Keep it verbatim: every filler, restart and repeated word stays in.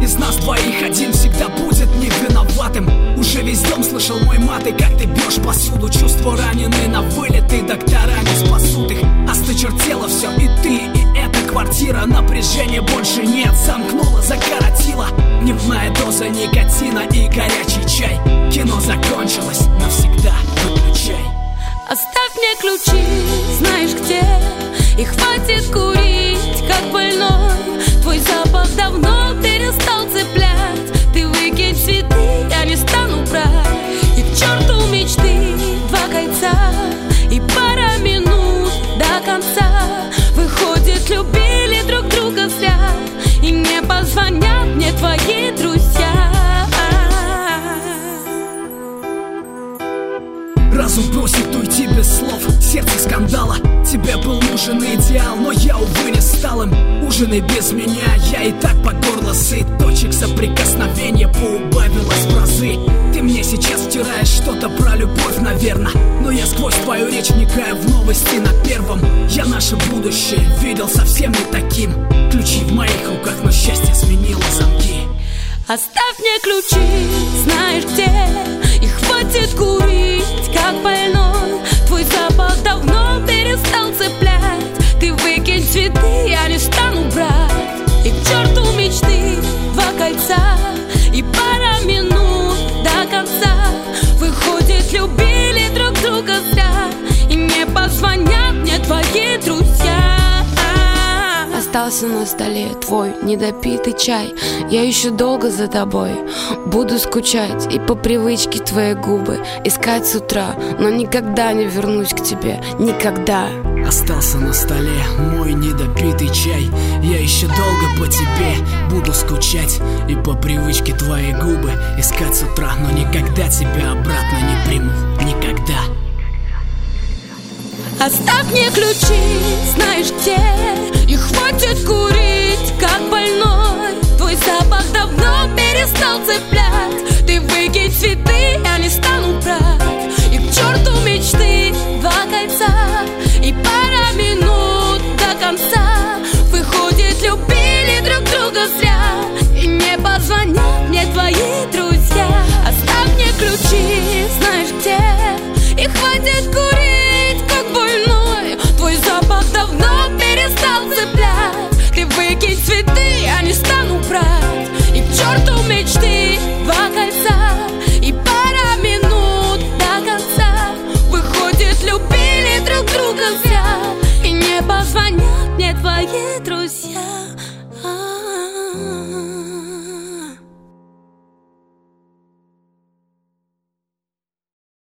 из нас двоих один всегда будет не виноватым. Уже весь дом слышал мой мат, и как ты бьешь посуду. Чувства ранены на вылет, и доктора не спасут их. Осточертело все, и ты, и эта квартира. Напряжения больше нет, замкнула, закоротила. Дневная доза никотина и горячий чай. Кино закончилось, навсегда выключай. Оставь мне ключи, знаешь где, и хватит курить, как больной. Твой запах давно перестал цеплять. Ты выкинь цветы, я не стану брать. И к черту мечты, два кольца и пара минут до конца. Выходит, любили друг друга зря, и не позвонят мне твои друзья. Разум просит уйти без слов, сердце скандала. Тебе был нужен идеал, но я, увы, не стал им. Ужинай без меня, я и так по горло сыт. Точек соприкосновения поубавилось в разы. Ты мне сейчас втираешь что-то про любовь, наверно, но я сквозь твою речь вникаю в новости на первом. Я наше будущее видел совсем не таким. Ключи в моих руках, но счастье сменило замки. Оставь мне ключи, знаешь где, и хватит курить, как больной. Твой запах давно перестал цеплять. Ты выкинь цветы, я не стану брать. И к черту мечты, два кольца и пара минут до конца. Выходит, любили друг друга зря, и не позвонят мне твои друзья. Остался на столе твой недопитый чай. Я еще долго за тобой буду скучать, и по привычке твои губы искать с утра, но никогда не вернусь к тебе, никогда. Остался на столе мой недопитый чай. Я еще долго по тебе буду скучать, и по привычке твои губы искать с утра, но никогда тебя обратно не приму, никогда. Оставь мне ключи, знаешь где, и хватит курить, как больной. Твой запах давно перестал цеплять. Ты выкинь цветы, я не стану брать. И к черту мечты, два кольца и пара минут до конца. Выходит, любили друг друга зря, и не позвонят мне твои друзья. Оставь мне ключи, знаешь где, и хватит курить, как больной. Твой запах давно перестал цеплять. Ты выкинь цветы, я не стану брать. И к черту мечты, два кольца и пара минут до конца. Выходит, любили друг друга зря, и не позвонят мне твои друзья.